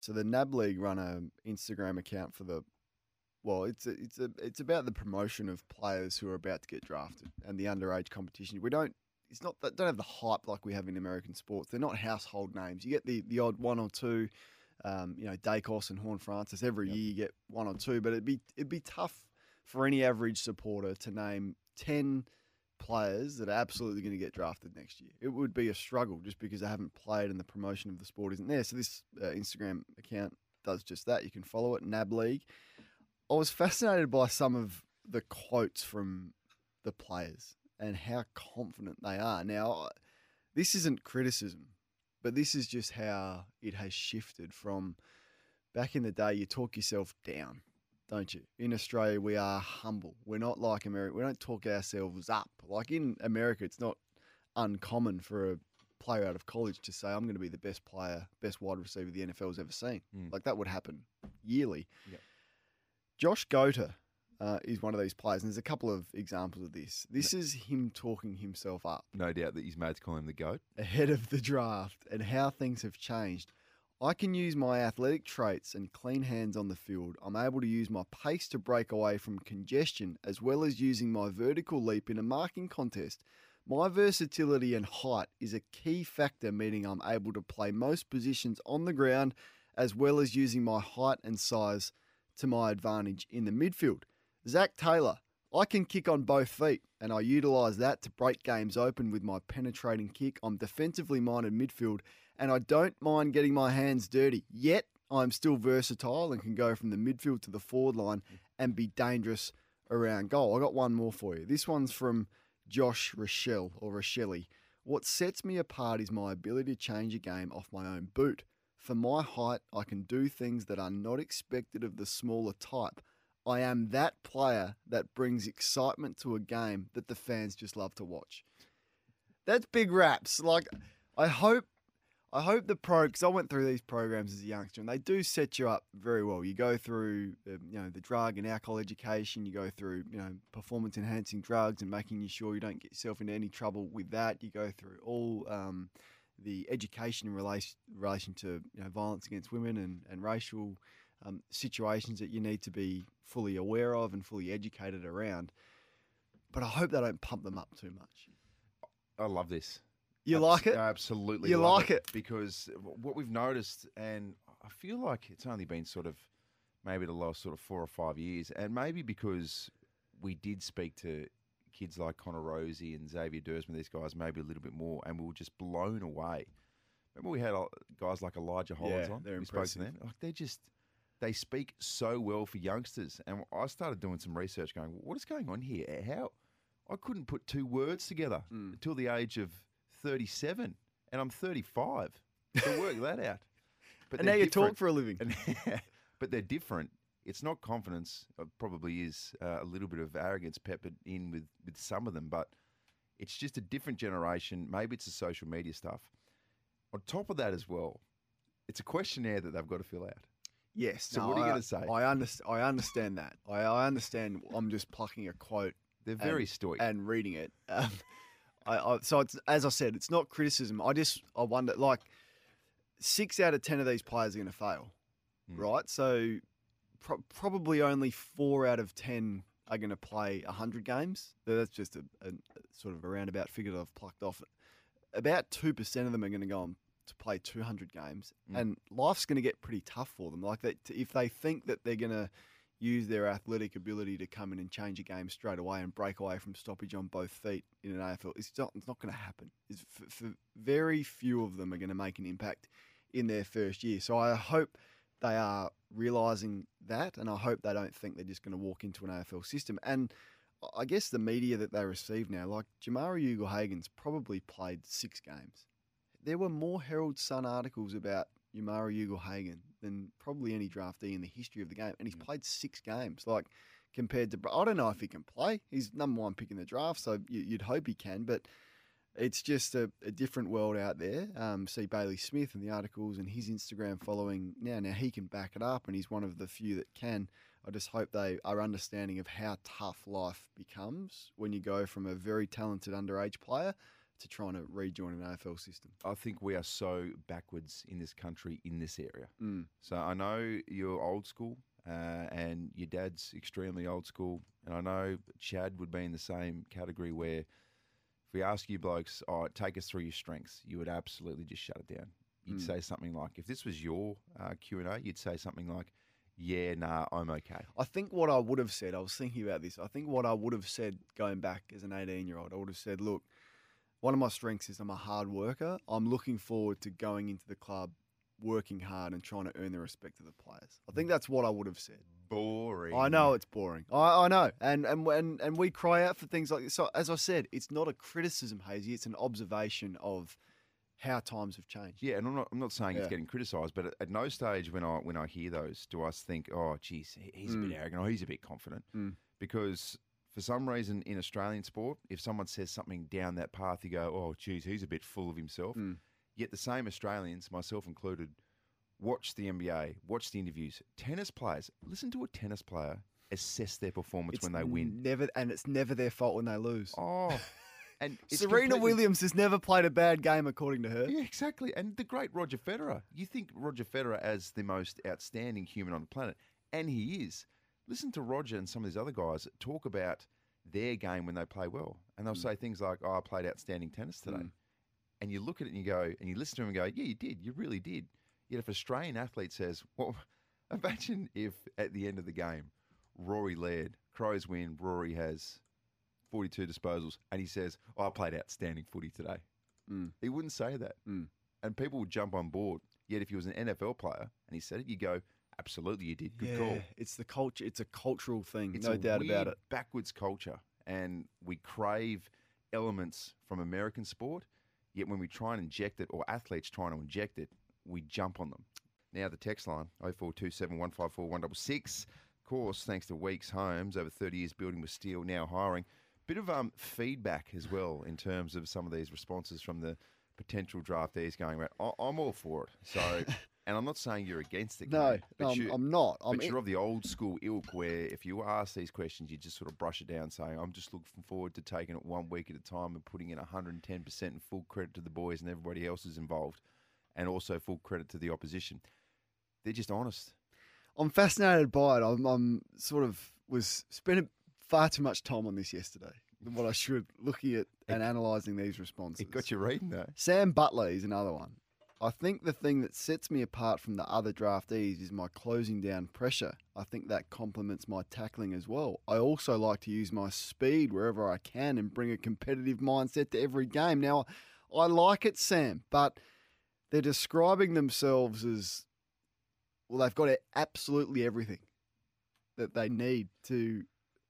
So the NAB League run a Instagram account for it's about the promotion of players who are about to get drafted and the underage competition. Don't have the hype like we have in American sports. They're not household names. You get the odd one or two, Dacos and Horn Francis every year. You get one or two, but it'd be tough for any average supporter to name 10 players that are absolutely going to get drafted next year. It would be a struggle just because they haven't played and the promotion of the sport isn't there. So this Instagram account does just that. You can follow it, NAB League. I was fascinated by some of the quotes from the players and how confident they are. Now, this isn't criticism, but this is just how it has shifted from back in the day. You talk yourself down, don't you? In Australia, we are humble. We're not like America. We don't talk ourselves up. Like in America, it's not uncommon for a player out of college to say, I'm going to be the best player, best wide receiver the NFL's ever seen. Like that would happen yearly. Yep. Josh Gota is one of these players, and there's a couple of examples of this. This is him talking himself up. No doubt that his mates call him the GOAT. Ahead of the draft and how things have changed. I can use my athletic traits and clean hands on the field. I'm able to use my pace to break away from congestion as well as using my vertical leap in a marking contest. My versatility and height is a key factor, meaning I'm able to play most positions on the ground as well as using my height and size to my advantage in the midfield. Zach Taylor, I can kick on both feet and I utilise that to break games open with my penetrating kick. I'm defensively minded midfield and I don't mind getting my hands dirty. Yet I'm still versatile and can go from the midfield to the forward line and be dangerous around goal. I got one more for you. This one's from Josh Rochelle or Rochelle. What sets me apart is my ability to change a game off my own boot. For my height, I can do things that are not expected of the smaller type. I am that player that brings excitement to a game that the fans just love to watch. That's big raps. Like, I hope because I went through these programs as a youngster, and they do set you up very well. You go through, the drug and alcohol education. You go through, performance enhancing drugs and making sure you don't get yourself into any trouble with that. You go through all the education in relation to violence against women and racial situations that you need to be fully aware of and fully educated around. But I hope they don't pump them up too much. I love this. You like it? Absolutely. You love like it? Because what we've noticed, and I feel like it's only been sort of maybe the last sort of 4 or 5 years, and maybe because we did speak to kids like Connor Rosie and Xavier Dersman, these guys maybe a little bit more, and we were just blown away. Remember we had guys like Elijah Hollins on? They're we impressive. spoke to them. Like they speak so well for youngsters. And I started doing some research going, what is going on here? How? I couldn't put 2 words together until the age of 37, and I'm 35. So work that out. But and now you talk for a living. But they're different. It's not confidence. It probably is a little bit of arrogance peppered in with some of them, but it's just a different generation. Maybe it's the social media stuff. On top of that as well, it's a questionnaire that they've got to fill out. Yes. So what are you going to say? I understand that. I understand. I'm just plucking a quote. They're very stoic. And reading it. So it's, as I said, it's not criticism. I wonder, like, 6 out of 10 of these players are going to fail, right? So probably only 4 out of 10 are going to play 100 games. That's just a sort of a roundabout figure that I've plucked off. About 2% of them are going to go on to play 200 games, and life's going to get pretty tough for them. Like, if they think that they're going to use their athletic ability to come in and change a game straight away and break away from stoppage on both feet in an AFL, it's not going to happen. For very few of them are going to make an impact in their first year. So I hope they are realising that, and I hope they don't think they're just going to walk into an AFL system. And I guess the media that they receive now, like Jamarra Ugle-Hagan's probably played 6 games. There were more Herald Sun articles about Jamarra Ugle-Hagan than probably any draftee in the history of the game, and he's played 6 games. Like, compared to, I don't know if he can play. He's number 1 pick in the draft, so you'd hope he can, but it's just a different world out there. See Bailey Smith and the articles and his Instagram following now. Now he can back it up, and he's one of the few that can. I just hope they are understanding of how tough life becomes when you go from a very talented underage player to trying to rejoin an AFL system? I think we are so backwards in this country in this area. Mm. So I know you're old school, and your dad's extremely old school, and I know Chad would be in the same category where if we ask you blokes, take us through your strengths, you would absolutely just shut it down. You'd say something like, if this was your Q&A, you'd say something like, yeah, nah, I'm okay. I think what I would have said, I was thinking about this, I think what I would have said going back as an 18-year-old, I would have said, look, one of my strengths is I'm a hard worker. I'm looking forward to going into the club, working hard and trying to earn the respect of the players. I think that's what I would have said. Boring. I know it's boring. I know. And we cry out for things like this. So as I said, it's not a criticism, Hazy. It's an observation of how times have changed. Yeah, and I'm not saying it's Yeah. getting criticised, but at no stage when I hear those do I think, oh, geez, he's a bit arrogant or he's a bit confident. Because for some reason in Australian sport, if someone says something down that path, you go, oh, geez, he's a bit full of himself. Yet the same Australians, myself included, watch the NBA, watch the interviews. Tennis players, listen to a tennis player assess their performance when they win. It's never their fault when they lose. Oh, and it's Serena completely- Williams has never played a bad game, according to her. Yeah, exactly. And the great Roger Federer. You think Roger Federer as the most outstanding human on the planet, and he is. Listen to Roger and some of these other guys talk about their game when they play well. And they'll say things like, oh, I played outstanding tennis today. And you look at it and you go, and you listen to him and go, yeah, you did. You really did. Yet if an Australian athlete says, well, imagine if at the end of the game, Rory Laird, Crows win, Rory has 42 disposals, and he says, oh, I played outstanding footy today. He wouldn't say that. And people would jump on board. Yet if he was an NFL player and he said it, you go, absolutely, you did. Good call. It's the culture. It's a cultural thing. It's no a doubt weird, about it. backwards culture, and we crave elements from American sport. Yet when we try and inject it, or athletes trying to inject it, we jump on them. Now the text line 0427 154 166. Of course, thanks to Weeks Homes, over 30 years building with steel, now hiring. Bit of feedback as well in terms of some of these responses from the potential draftees going around. I'm all for it. So, and I'm not saying you're against it. No, Kane, but I'm not. But you're of the old school ilk where if you ask these questions, you just sort of brush it down saying, I'm just looking forward to taking it 1 week at a time and putting in 110% and full credit to the boys and everybody else is involved, and also full credit to the opposition. They're just honest. I'm fascinated by it. I'm sort of was spending far too much time on this yesterday than what I should, looking at and analysing these responses. It got you reading though. Sam Butler is another one. I think the thing that sets me apart from the other draftees is my closing down pressure. I think that complements my tackling as well. I also like to use my speed wherever I can and bring a competitive mindset to every game. Now, I like it, Sam, but they're describing themselves as, well, they've got absolutely everything that they need to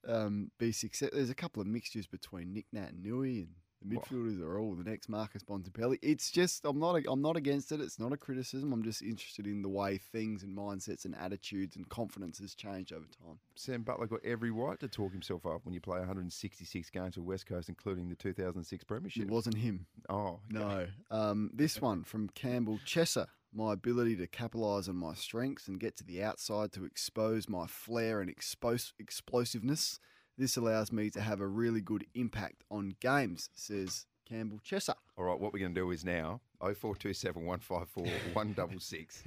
be successful. There's a couple of mixtures between Nick Nat and Nui, and the midfielders are all the next Marcus Bontempelli. It's just I'm not against it. It's not a criticism. I'm just interested in the way things and mindsets and attitudes and confidence has changed over time. Sam Butler got every right to talk himself up when you play 166 games for West Coast, including the 2006 Premiership. It wasn't him. Oh, okay. No. This one from Campbell Chesser. My ability to capitalise on my strengths and get to the outside to expose my flair and explosiveness. This allows me to have a really good impact on games, says Campbell Chesser. All right, what we're going to do is now 0427 154 166.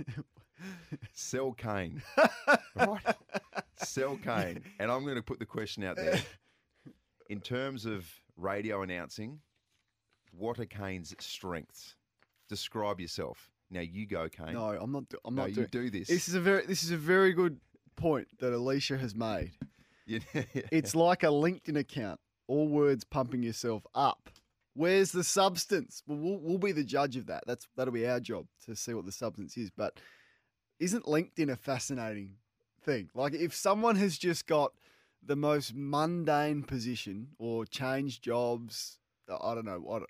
Sell Kane. All right? Sell Kane. And I'm going to put the question out there. In terms of radio announcing, what are Kane's strengths? Describe yourself. Now you go, Kane. No, I'm not. I'm No, not. you do this. This is a very good point that Alicia has made. Yeah. It's like a LinkedIn account. All words pumping yourself up. Where's the substance? Well, we'll be the judge of that. That'll be our job to see what the substance is. But isn't LinkedIn a fascinating thing? Like if someone has just got the most mundane position or changed jobs, I don't know what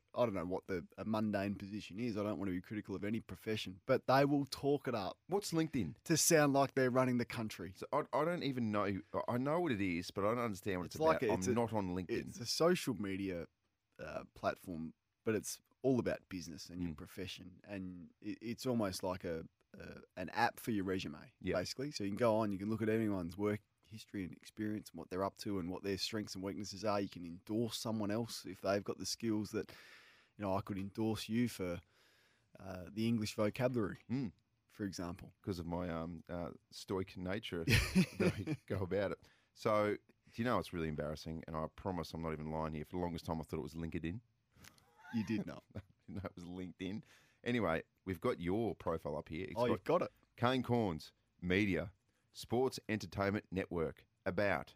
a mundane position is. I don't want to be critical of any profession, but they will talk it up What's LinkedIn? to sound like they're running the country. So I don't even know. I know what it is, but I don't understand what it's It's about. I'm not on LinkedIn. It's a social media platform, but it's all about business and your profession, and it's almost like an app for your resume, basically. So you can go on, you can look at anyone's work history and experience and what they're up to and what their strengths and weaknesses are. You can endorse someone else if they've got the skills that I could endorse you for the English vocabulary, Mm. for example. Because of my stoic nature that I go about it. So, do you know what's really embarrassing? And I promise I'm not even lying here. For the longest time, I thought it was LinkedIn. You did not. No, it was LinkedIn. Anyway, we've got your profile up here. It's Oh, you've got it. Kane Corns, Media, Sports Entertainment Network, About,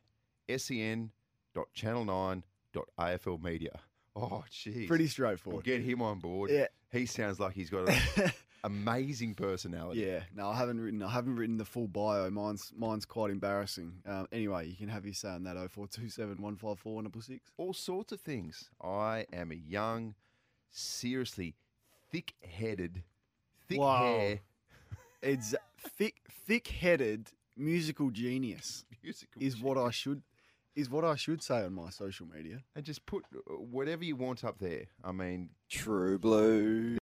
sen.channel9.afl Media. Oh, jeez. Pretty We'll straightforward. get him on board. Yeah. He sounds like he's got an amazing personality. Yeah, no, I haven't written the full bio. Mine's quite embarrassing. Anyway, you can have your say on that 0427 154 166. All sorts of things. I am a young, seriously thick-headed, thick Wow. hair It's thick-headed musical genius musical. is what I should say on my social media. And just put whatever you want up there. I mean, True Blue.